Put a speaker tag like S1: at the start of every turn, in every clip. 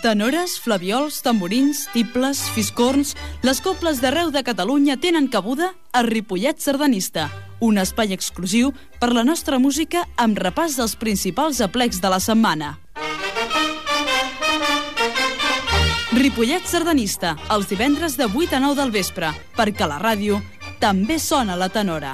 S1: Tenores, flaviols, tamborins, tibles, fiscorns... Les cobles d'arreu de Catalunya tenen cabuda a Ripollet Sardanista, un espai exclusiu per la nostra música amb repàs dels principals aplecs de la setmana. Ripollet Sardanista, els divendres de 8 a 9 del vespre, perquè la ràdio també sona la tenora.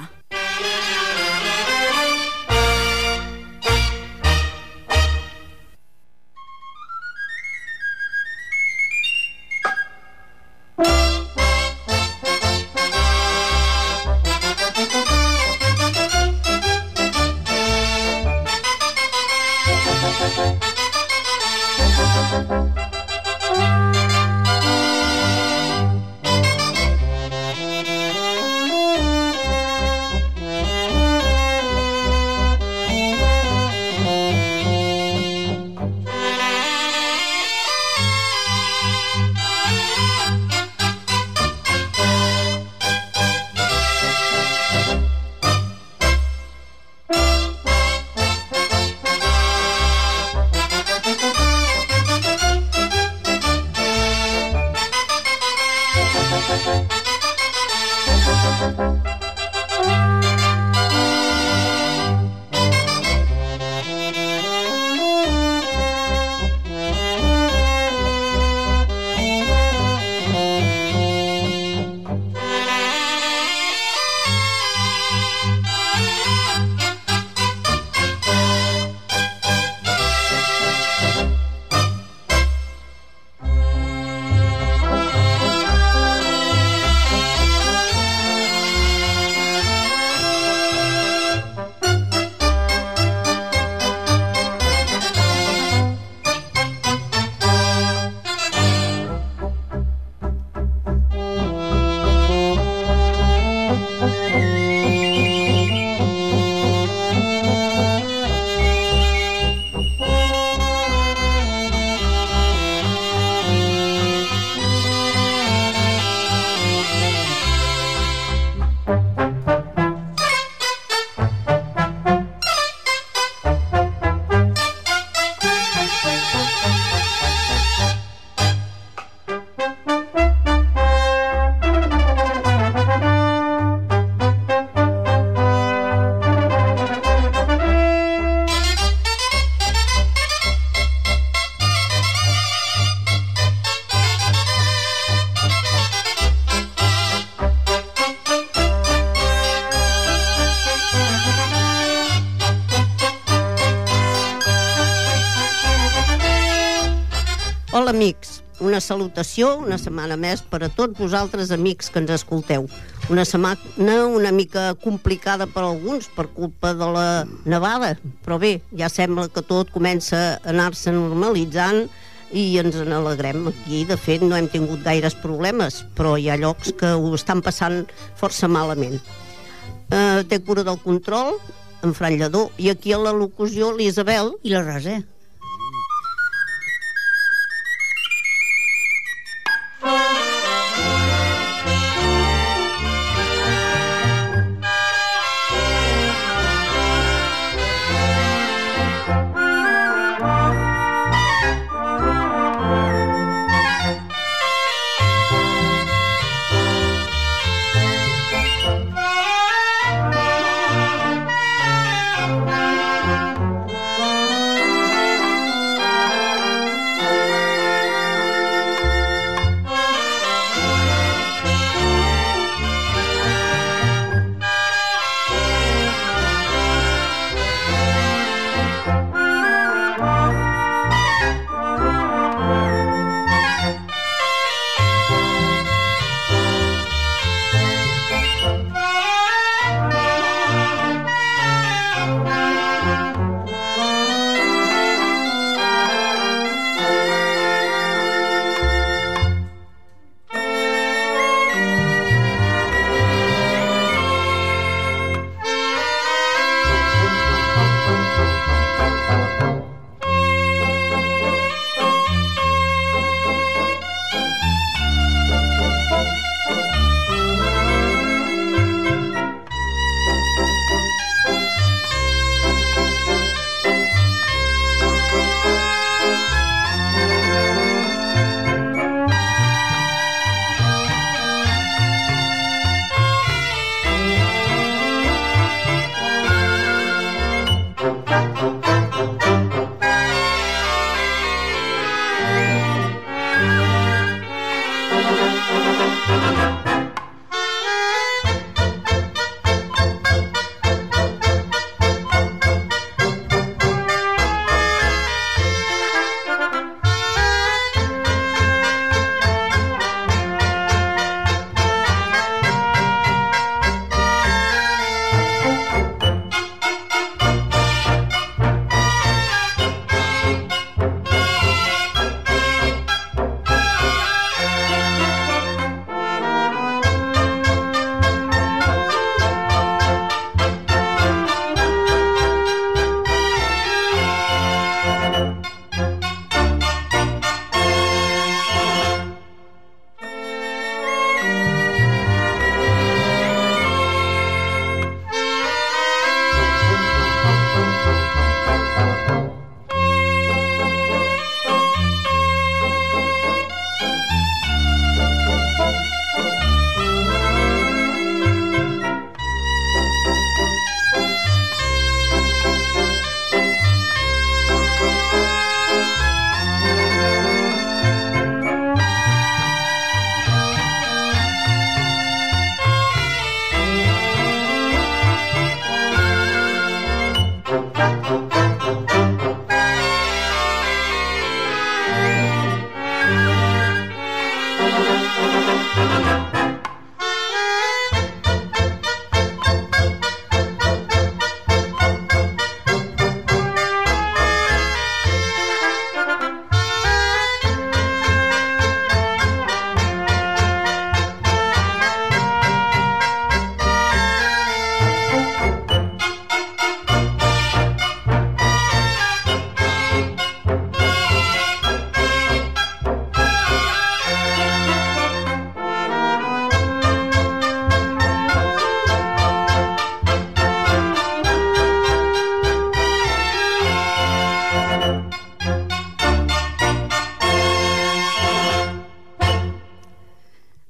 S2: Hola amics, una salutació, una setmana més per a tots vosaltres amics que ens escolteu. Una setmana una mica complicada per alguns per culpa de la nevada, però bé, ja sembla que tot comença a anar-se normalitzant i ens n'alegrem. Aquí, de fet, no hem tingut gaires problemes, però hi ha llocs que ho estan passant força malament. Té cura del control, en Fran Lledó, i aquí a la locució l'Isabel
S3: i la Rosa.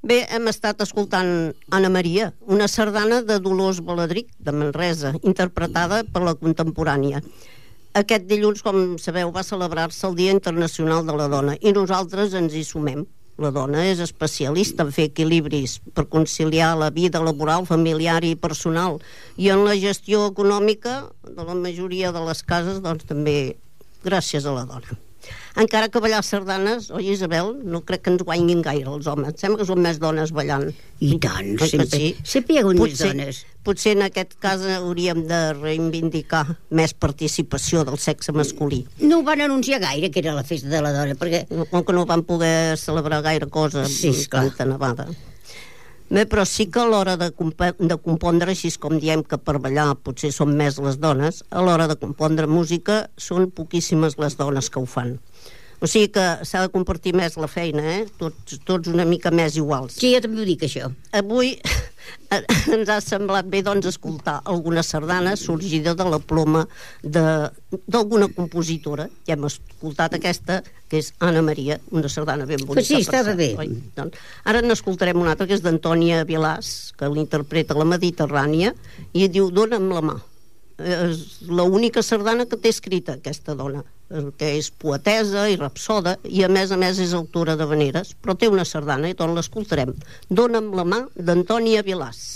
S2: Bé, hem estat escoltant Anna Maria, una sardana de Dolors Baladric, de Manresa, interpretada per la Contemporània. Aquest dilluns, com sabeu, va celebrar-se el Dia Internacional de la Dona i nosaltres ens hi sumem. La dona és especialista en fer equilibris per conciliar la vida laboral, familiar i personal, i en la gestió econòmica de la majoria de les cases, doncs també gràcies a la dona. Encara que ballar sardanes, oi, Isabel, no crec que ens guanyin gaire els homes. Sembla que són més dones ballant.
S3: I tant, sempre hi ha hagut més dones.
S2: Potser en aquest cas hauríem de reivindicar més participació del sexe masculí.
S3: No ho van anunciar gaire, que era la festa de la dona, perquè...
S2: Com que no van poder celebrar gaire cosa amb tanta nevada. Bé, però sí que a l'hora de compondre, així com diem que per ballar potser són més les dones, a l'hora de compondre música són poquíssimes les dones que ho fan. O sigui que s'ha de compartir més la feina, tots una mica més iguals.
S3: Sí, jo també ho dic, això.
S2: Avui ens ha semblat bé, doncs, escoltar alguna sardana sorgida de la ploma d'alguna compositora. Ja hem escoltat aquesta, que és Anna Maria, una sardana ben bonica.
S3: Sí, estava bé.
S2: Doncs, ara n'escoltarem una altra, que és d'Antònia Vilàs, que l'interpreta la Mediterrània, i diu Dóna'm la mà. És l'única sardana que té escrita aquesta dona, que és poetesa i rapsoda, i a més és autora de veneres, però té una sardana i doncs l'escoltarem. Dóna'm la mà, d'Antònia Vilàs.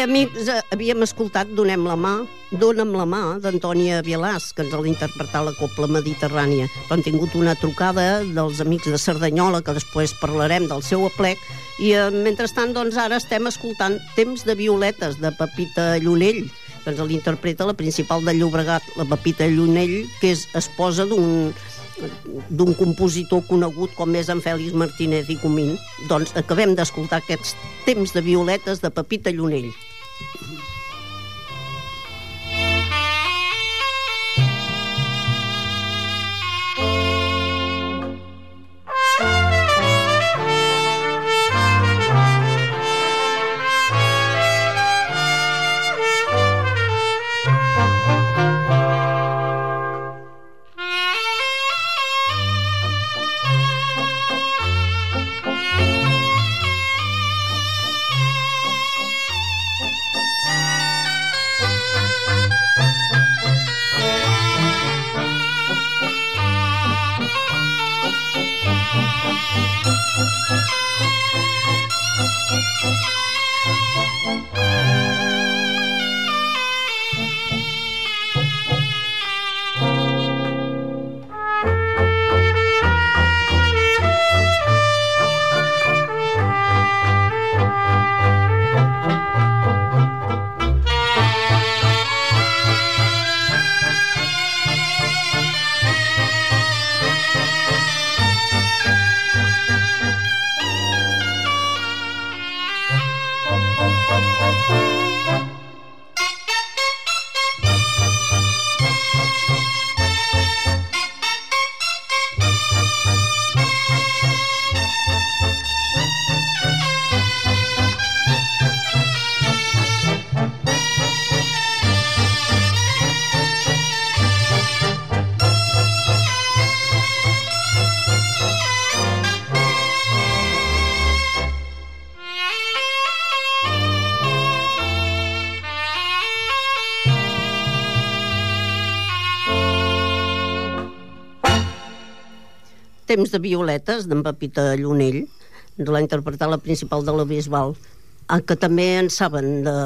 S2: amics, havíem escoltat Dona'm la mà, d'Antònia Vilàs, que ens l'ha interpretat la Copla Mediterrània. Però hem tingut una trucada dels amics de Cerdanyola, que després parlarem del seu aplec, i mentrestant, doncs, ara estem escoltant Temps de violetes, de Pepita Llunell, que ens l'interpreta la principal de Llobregat, la Pepita Llunell, que és esposa d'un compositor conegut com és en Fèlix Martínez i Comín. Doncs acabem d'escoltar aquests Temps de violetes de Pepita Llunell. Temps de violetes, d'en Pepita Llunell, l'ha interpretat la principal de la Bisbal, que també en saben de...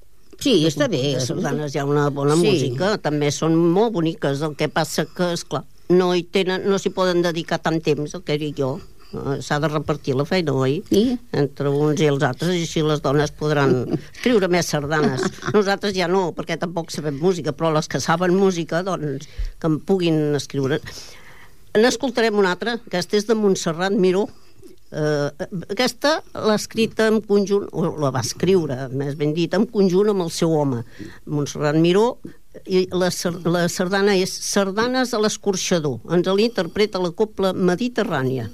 S3: Sí, està bé.
S2: De sardanes hi ha una bona música, també són molt boniques, el que passa que, esclar, no s'hi poden dedicar tant temps, el que dic jo. S'ha de repartir la feina, oi?
S3: Sí.
S2: Entre uns i els altres, i així les dones podran escriure més sardanes. Nosaltres ja no, perquè tampoc sabem música, però les que saben música, doncs, que en puguin escriure. N'escoltarem una altra, aquesta és de Montserrat Miró. Aquesta l'ha escrita en conjunt, o la va escriure, més ben dit, en conjunt amb el seu home, Montserrat Miró, i la sardana és Sardanes a l'Escorxador. Ens l'interpreta la Copla Mediterrània.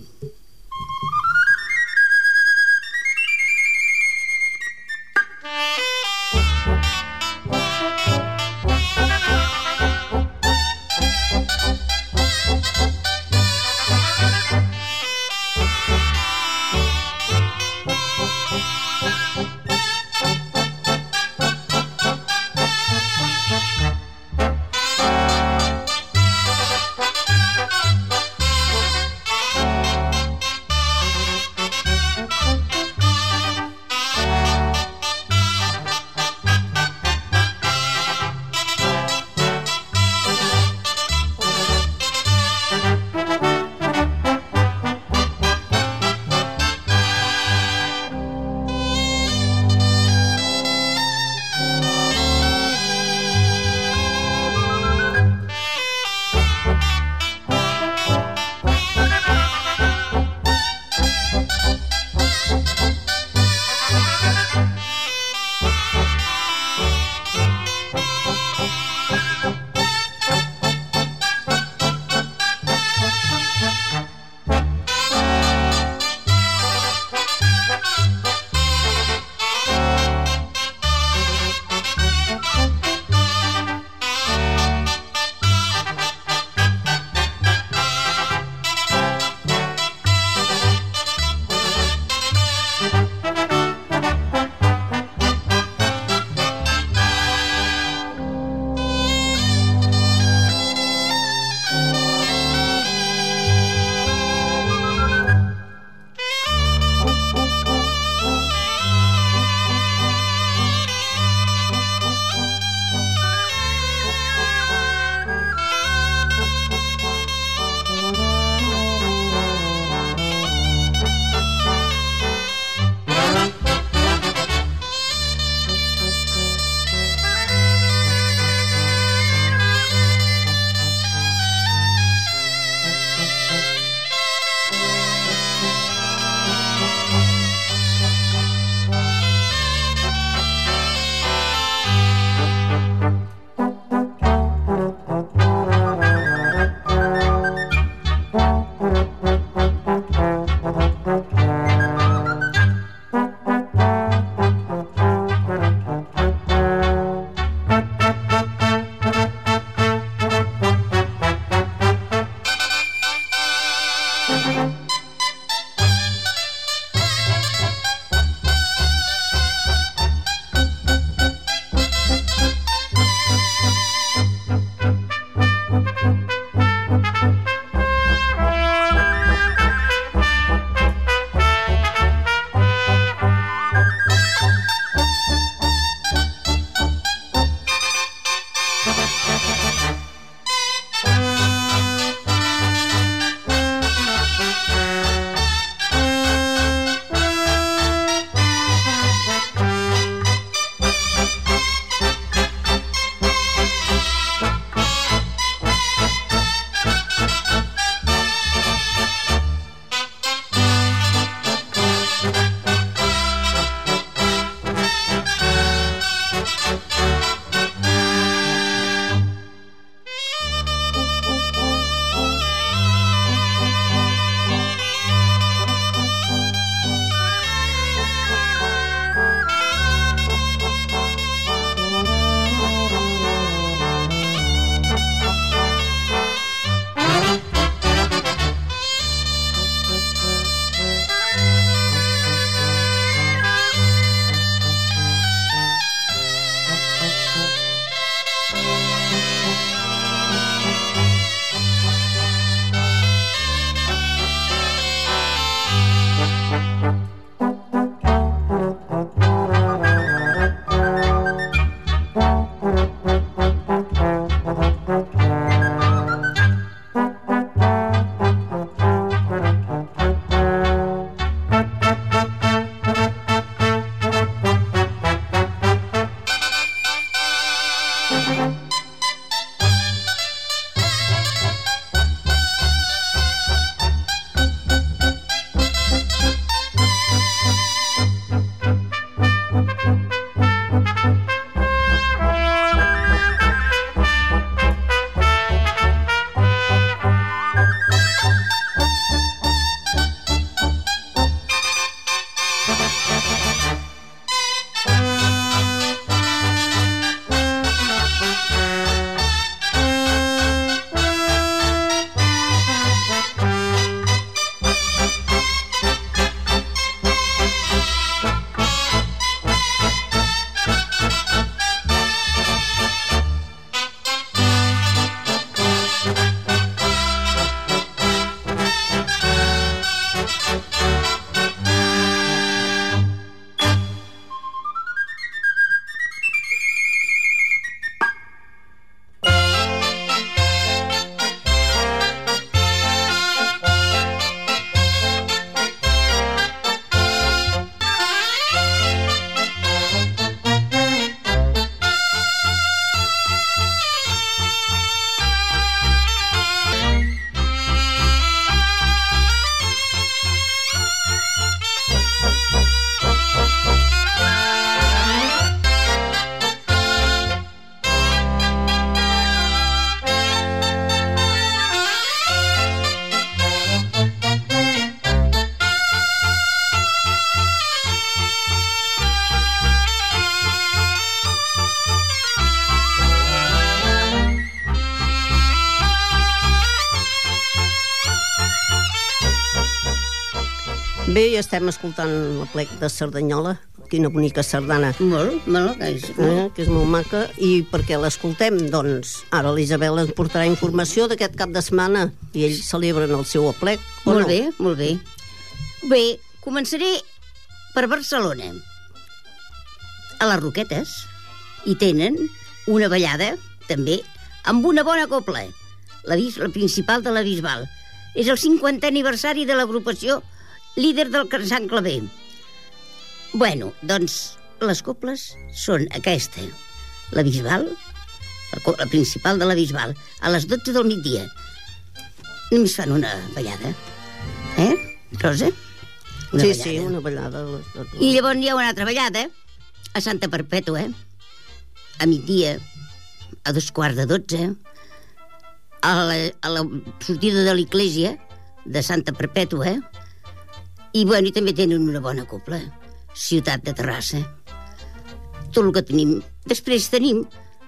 S2: Bé, ja estem escoltant la plec de Cerdanyola. Quina bonica sardana.
S3: Molt,
S2: que és molt maca. I per què l'escoltem? Doncs ara l'Isabel ens portarà informació d'aquest cap de setmana i ells celebren el seu aplec, o
S3: molt
S2: no?
S3: bé, molt bé. Bé, començaré per Barcelona. A les Roquetes hi tenen una ballada, també, amb una bona copla. La principal de la Bisbal. És el 50è aniversari de l'agrupació líder del Sant Claver. Bueno, doncs, les coples són aquesta. La Bisbal, la principal de la Bisbal, a les 12 del migdia. Només fan una ballada. Rosa?
S2: Sí, una ballada.
S3: I llavors hi ha una altra ballada a Santa Perpètua, a migdia, a 11:15, a la sortida de l'església de Santa Perpètua, i bueno, i també tenen una bona copla. Ciutat de Terrassa. Tot el que tenim. Després tenim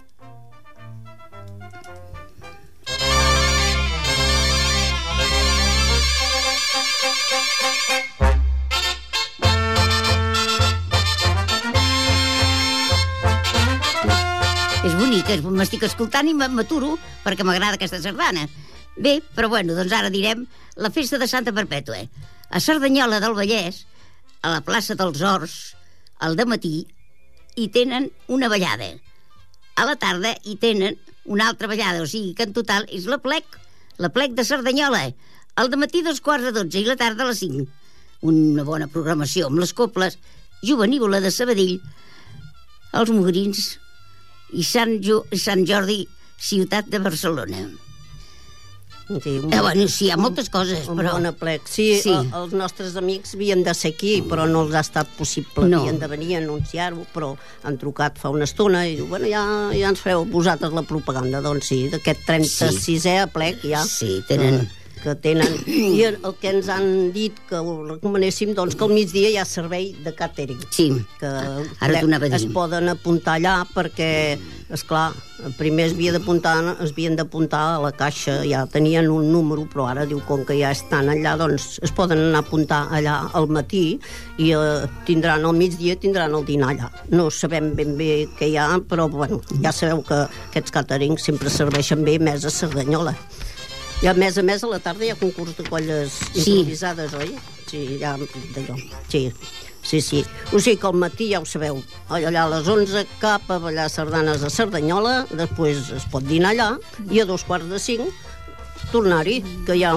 S3: és bonica, m'estic escoltant i m'aturo perquè m'agrada aquesta sardana. Bé, però bueno, doncs ara direm la festa de Santa Perpètua. A Cerdanyola del Vallès, a la plaça dels Horts, al dematí, hi tenen una ballada. A la tarda hi tenen una altra ballada, o sigui que en total és la plec de Cerdanyola. Al dematí 11:15 i la tarda a les 5. Una bona programació amb les coples, Jovenívola de Sabadell, els Mugrins i Sant Jordi, ciutat de Barcelona.
S2: Sí,
S3: Bueno, sí, hi ha moltes coses,
S2: un
S3: però...
S2: bon aplec. Sí,
S3: Sí.
S2: Els nostres amics havien de ser aquí, però no els ha estat possible.
S3: No.
S2: Havien de venir a anunciar-ho, però han trucat fa una estona i diu, bueno, ja ens fareu vosaltres la propaganda. Doncs sí, d'aquest 36è aplec ja...
S3: Sí, tenen...
S2: que tenen. I el que ens han dit que ho recomanéssim, doncs que al migdia hi ha servei de càtering.
S3: Sí,
S2: Que
S3: ara t'ho anava a dir.
S2: es poden apuntar allà perquè, esclar, primer es havien d'apuntar a la caixa, ja tenien un número, però ara diu com que ja estan allà, doncs es poden anar a apuntar allà al matí i tindran al migdia, tindran el dinar allà. No sabem ben bé què hi ha, però bueno, ja sabeu que aquests càterings sempre serveixen bé més a Cerdanyola. I a més, a la tarda hi ha concurs de colles improvisades, oi? Sí, ja d'allò. Sí. O sigui que al matí ja ho sabeu, allà a les 11 cap a ballar sardanes a Cerdanyola, després es pot dinar allà i a 2:45 tornar-hi, que hi ha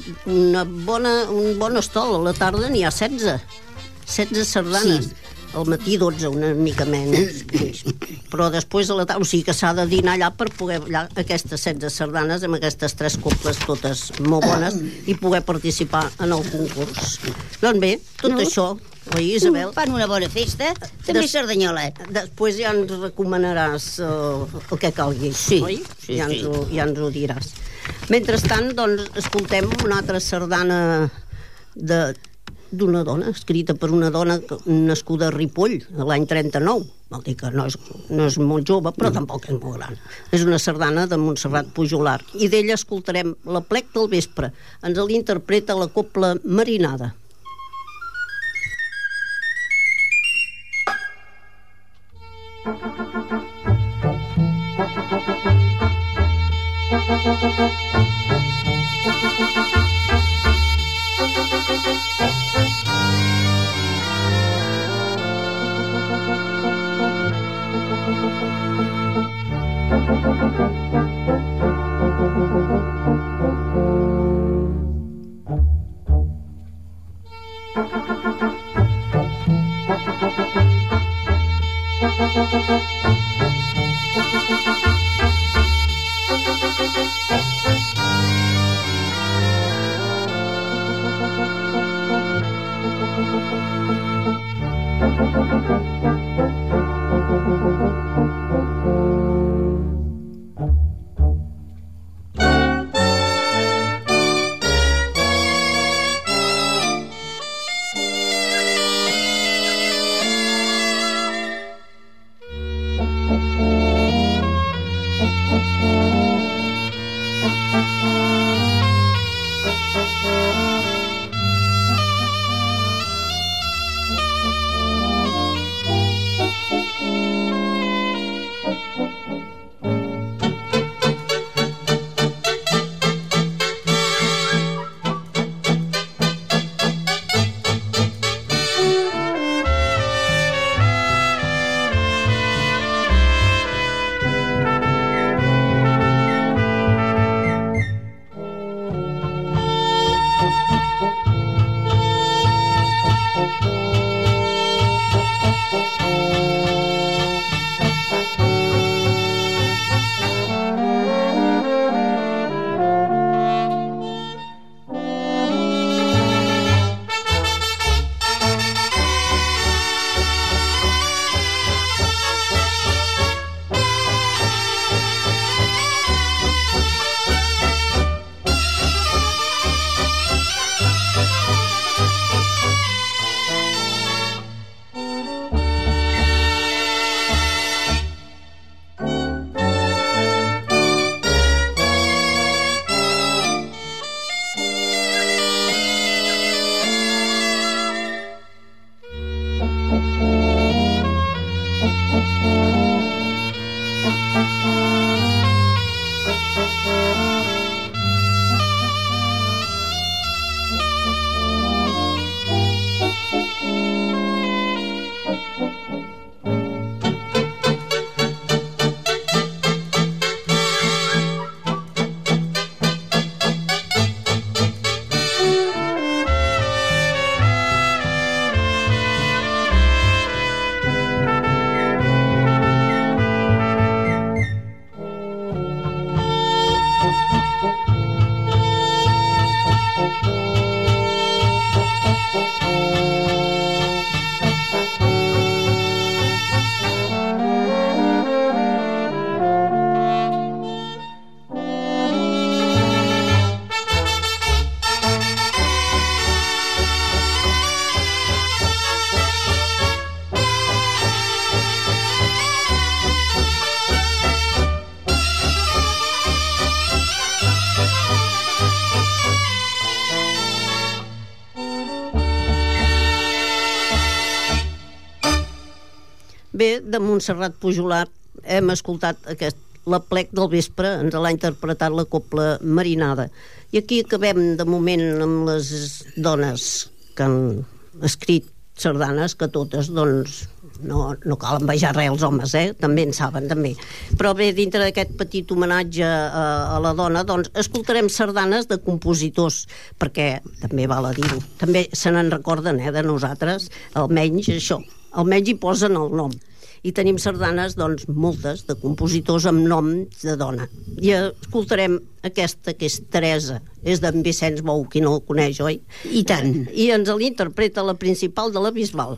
S2: un bon estol. A la tarda n'hi ha 16 sardanes.
S3: Sí.
S2: Al matí 12, una mica menys. Però després a la tarda, o sigui que s'ha de dinar allà per poder ballar aquestes 16 sardanes amb aquestes 3 coples totes molt bones i poder participar en el concurs. Doncs bé, tot això, oi, Isabel?
S3: Fan una bona festa, també a Cerdanyola.
S2: Després ja ens recomanaràs el que calgui, oi?
S3: Sí,
S2: ja ens ho diràs. Mentrestant, doncs, escoltem una altra sardana d'una dona, escrita per una dona nascuda a Ripoll, l'any 39. Vol dir que no és molt jove, però tampoc és molt gran. És una sardana de Montserrat Pujolar. I d'ella escoltarem l'Aplec del vespre. Ens l'interpreta la Copla Marinada. de Montserrat Pujolat hem escoltat la plec del vespre, ens l'ha interpretat la Cobla Marinada. I aquí acabem de moment amb les dones que han escrit sardanes, que totes, doncs, no cal envejar res als homes, també en saben, també. Però bé, dintre d'aquest petit homenatge a la dona, doncs, escoltarem sardanes de compositors, perquè també val a dir-ho. També se n'en recorden, de nosaltres, almenys això, almenys hi posen el nom. I tenim sardanes, doncs, moltes, de compositors amb nom de dona. I escoltarem aquesta, que és Teresa, és d'en Vicenç Bou, qui no el coneix, oi?
S3: I tant.
S2: I ens l'interpreta la principal de la Bisbal.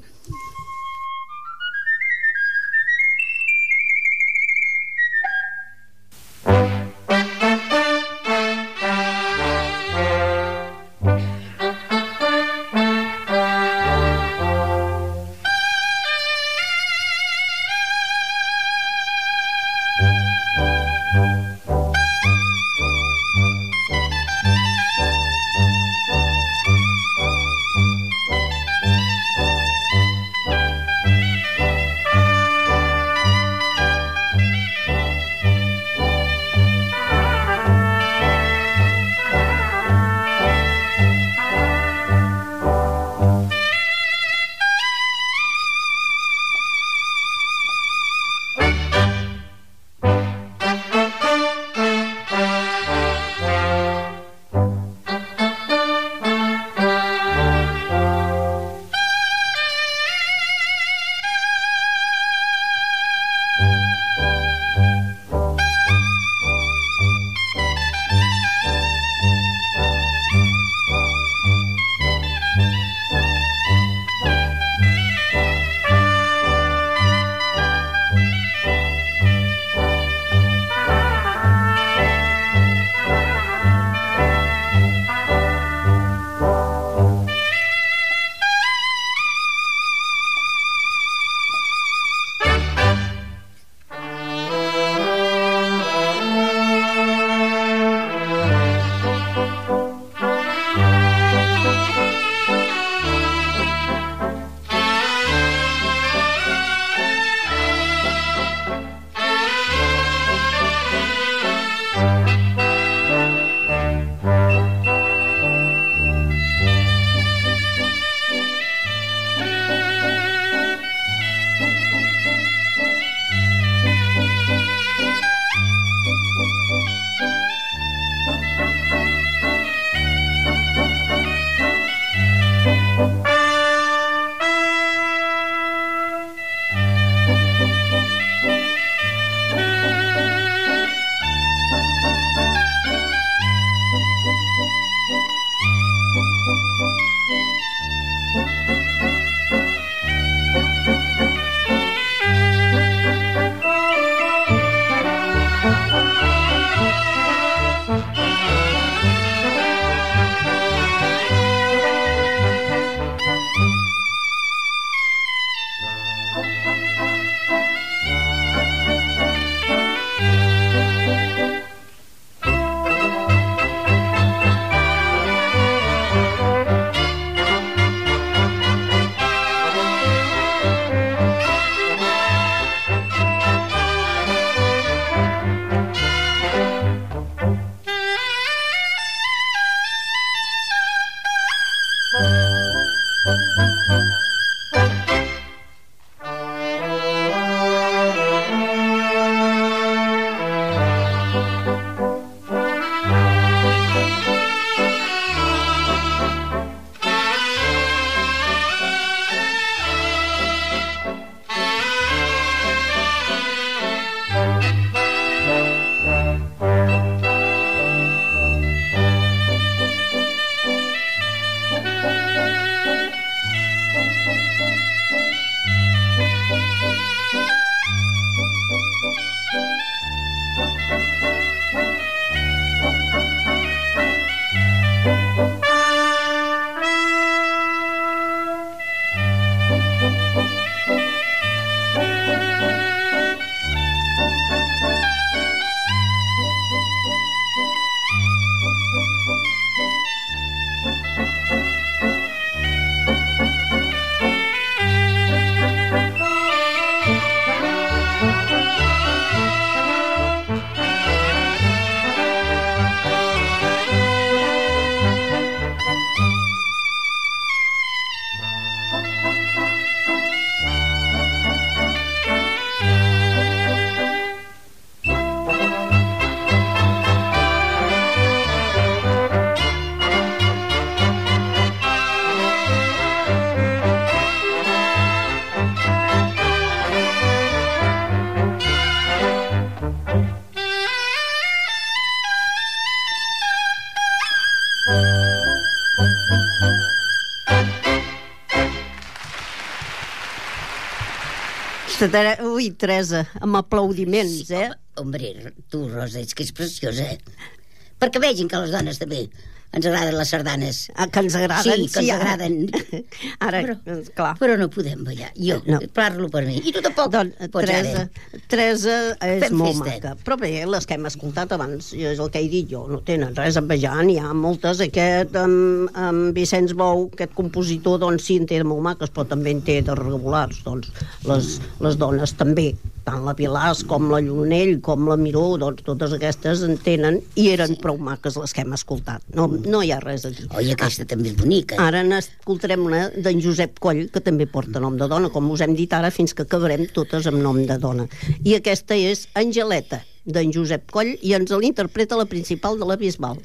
S2: Ui, Teresa, amb aplaudiments, eh?
S3: Hombre, tu, Rosa, ets que és preciosa. Perquè vegin que a les dones també ens agraden les sardanes.
S2: Que ens agraden,
S3: sí. Que ens agraden.
S2: Ara, clar.
S3: Però no podem ballar. Jo parlo per mi. I tu tampoc pots
S2: Teresa és
S3: Fem
S2: molt
S3: festa.
S2: maca. Però bé, les que hem escoltat abans, és el que he dit jo, no tenen res a envejar. N'hi ha moltes. Amb Vicenç Bou, aquest compositor, doncs sí, en té de molt maques, però també en té de regulars. Doncs les dones també, tant la Pilars com la Llonell, com la Miró, doncs totes aquestes en tenen i eren prou maques les que hem escoltat. No hi ha res a dir.
S3: Oi, aquesta també és bonica.
S2: Ara n'escoltarem una d'en Josep Coll, que també porta nom de dona, com us hem dit ara, fins que acabarem totes amb nom de dona. I aquesta és Angeleta, d'en Josep Coll, i ens l'interpreta la principal de la Bisbal.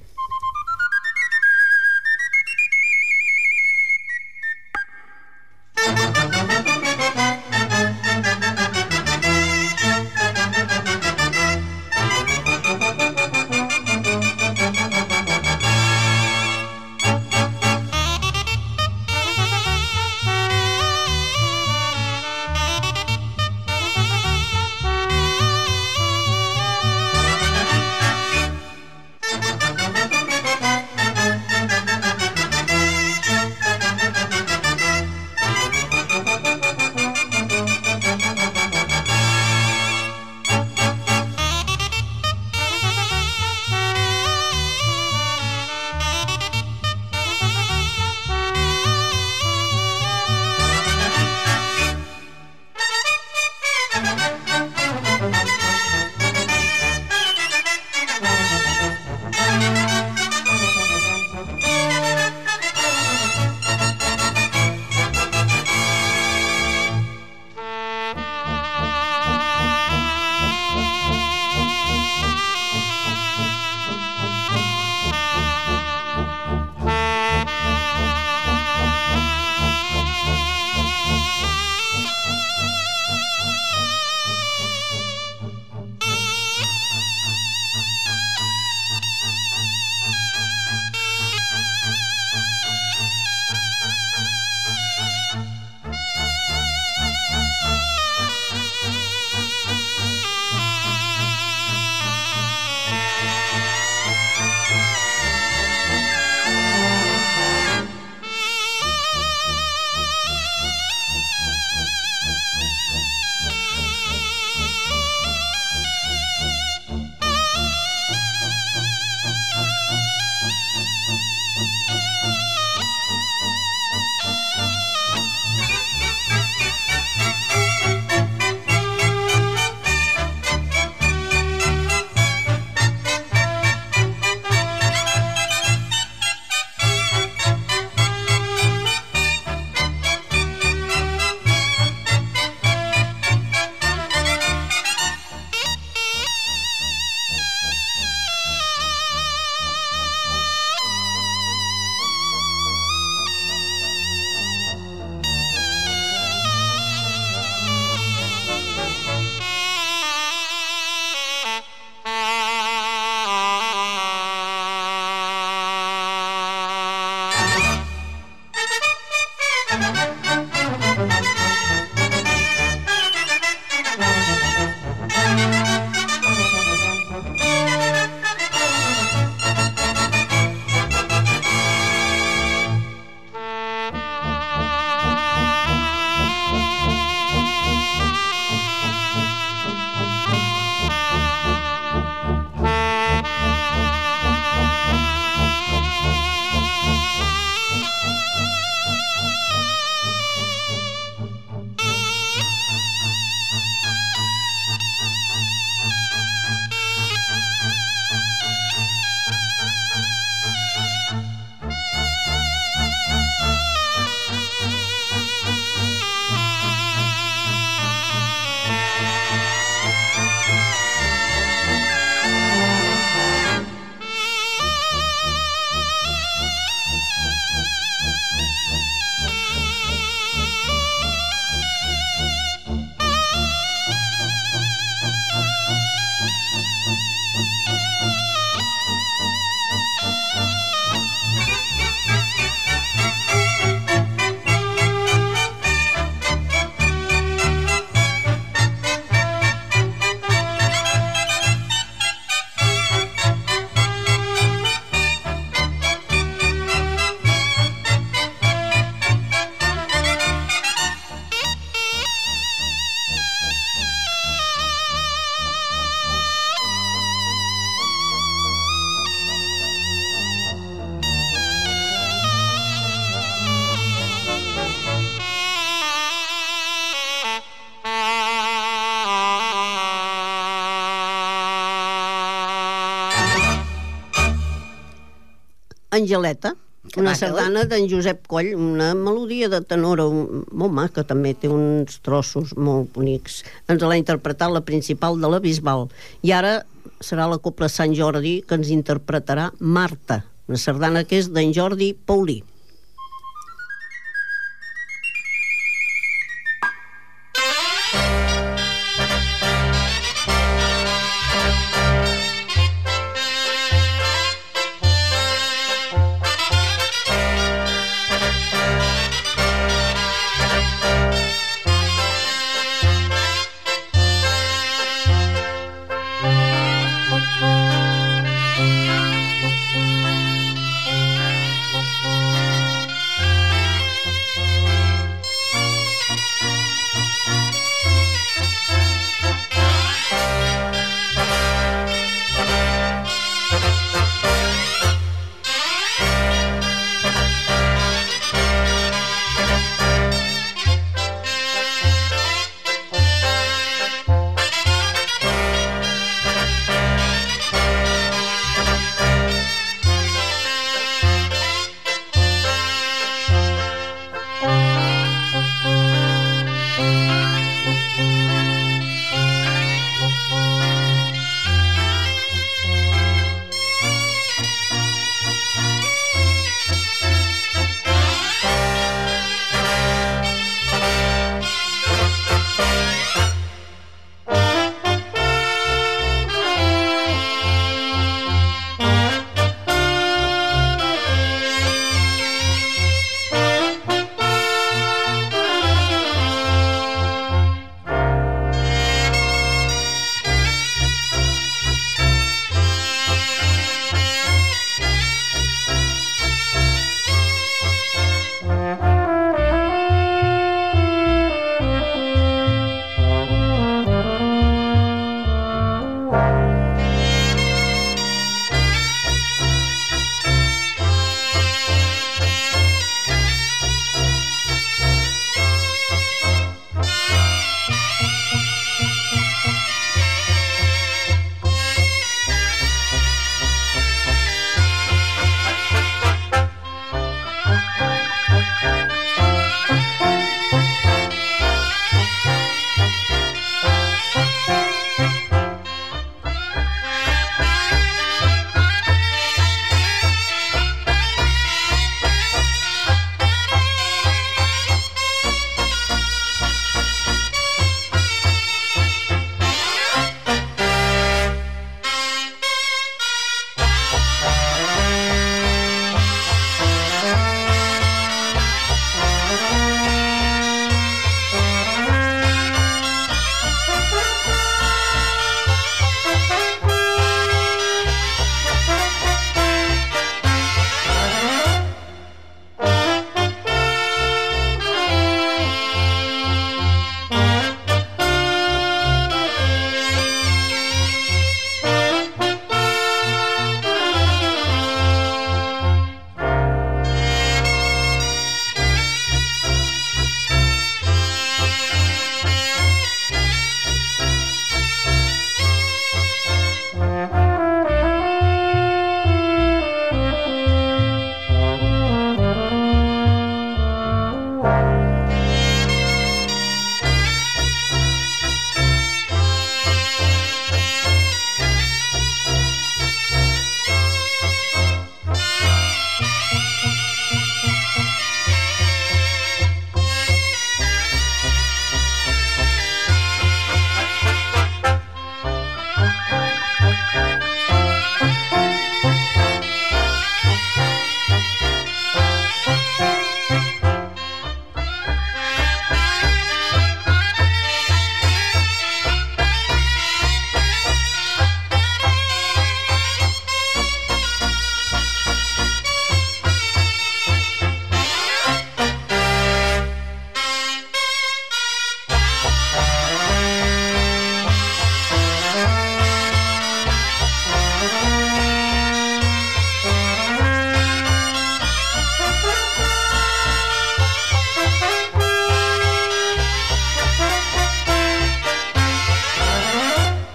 S2: Angeleta, una sardana d'en Josep Coll, una melodia de tenora molt maca, també té uns trossos molt bonics. Ens l'ha interpretat la principal de la Bisbal. I ara serà la Cobla Sant Jordi que ens interpretarà Marta, una sardana que és d'en Jordi Paulí.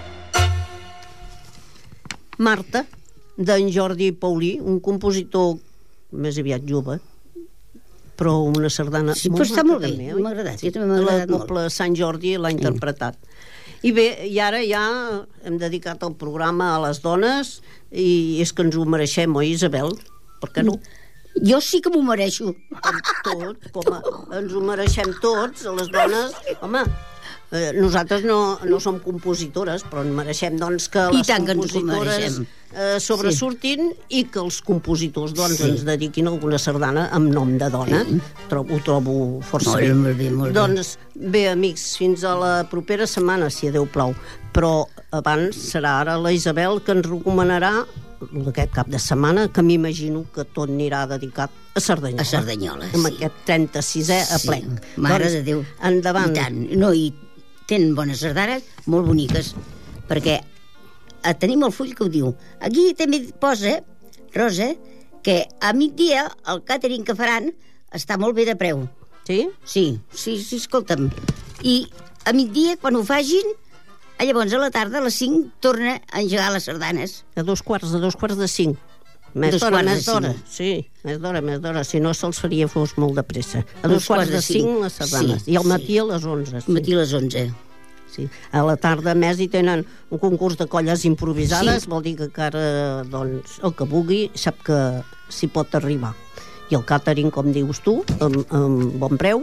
S2: Marta, d'en Jordi Paulí, un compositor més aviat jove, però una sardana
S3: Sí, però està molt bé,
S2: també, oi?
S3: m'ha agradat, jo també m'ha agradat
S2: La Cobla Sant Jordi l'ha interpretat. I bé, i ara ja hem dedicat el programa a les dones i és que ens ho mereixem, oi, Isabel? Per què no?
S3: Jo sí que m'ho mereixo.
S2: Tot, ens ho mereixem tots, a les dones. Home, nosaltres no som compositores, però en mereixem doncs que
S3: I
S2: les
S3: tant que ens ho
S2: compositores
S3: mereixem.
S2: Sobresurtin i que els compositors doncs ens dediquin alguna sardana amb nom de dona. Ho trobo força bé.
S3: Molt bé, molt bé.
S2: Doncs bé, amics, fins a la propera setmana, si a Déu plau. Però abans serà ara la Isabel que ens recomanarà d'aquest cap de setmana, que m'imagino que tot anirà dedicat a Cerdanyola.
S3: A Cerdanyola,
S2: amb
S3: sí.
S2: aquest 36è aplec.
S3: Mare de Déu.
S2: Endavant.
S3: I tant. No, i tenen bones sardanes molt boniques, perquè tenim el full que ho diu. Aquí també posa, Rosa, que a migdia el càtering que faran està molt bé de preu.
S2: Sí?
S3: Sí, escolta'm. I a migdia, quan ho facin, llavors a la tarda, a les 5, torna a engegar les sardanes.
S2: A 2:45. Més d'hora. Sí, més d'hora. Si no, se'ls faria fos molt de pressa. A 2:45 les sardanes.
S3: Sí,
S2: I al matí a les 11.
S3: Sí. Matí a les 11.
S2: Sí. A la tarda, a més, hi tenen un concurs de colles improvisades.
S3: Sí.
S2: Vol dir que encara, doncs, el que vulgui sap que s'hi pot arribar. I el càtering, com dius tu, amb bon preu.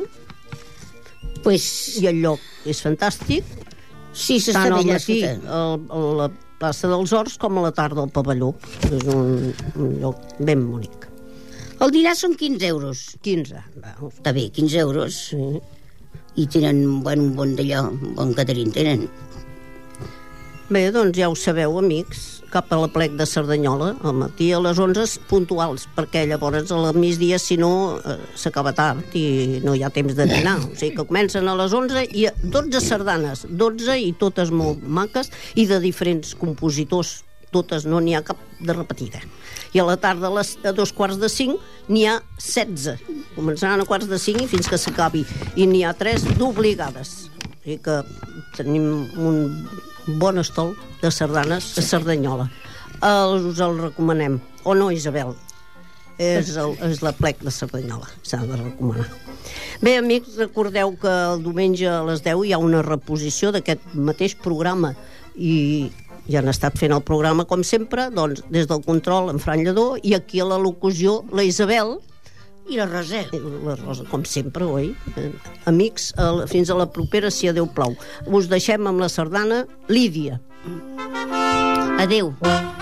S2: I el lloc és fantàstic.
S3: Sí, s'està
S2: tant al
S3: bé allà
S2: matí
S3: sota.
S2: a la plaça dels Horts com a la tarda al pavelló. És un lloc ben bonic.
S3: El dinar són 15 euros.
S2: 15.
S3: Està bé, 15 euros.
S2: Sí.
S3: I tenen un bon d'allò, un bon càtering tenen.
S2: Bé, doncs ja ho sabeu, amics, cap a l'aplec de Cerdanyola, al matí a les 11 puntuals, perquè llavors a la migdia, si no, s'acaba tard i no hi ha temps de dinar. O sigui que comencen a les 11 i 12 sardanes, 12 i totes molt maques i de diferents compositors, totes, no n'hi ha cap de repetida. I a la tarda a 4:45 n'hi ha 16. Començaran a 4:45 i fins que s'acabi. I n'hi ha 3 d'obligades. O sigui que tenim un bon estol de sardanes a Cerdanyola. Us el recomanem. O no, Isabel? És l'aplec de Cerdanyola. S'ha de recomanar. Bé, amics, recordeu que el diumenge a les 10 hi ha una reposició d'aquest mateix programa i ja han estat fent el programa com sempre, doncs des del control en Fran Lledó i aquí a la locució la Isabel
S3: i la Rosa.
S2: La Rosa, com sempre, oi? Amics, fins a la propera, si a Déu plau. Us deixem amb la sardana Lídia.
S3: Adéu.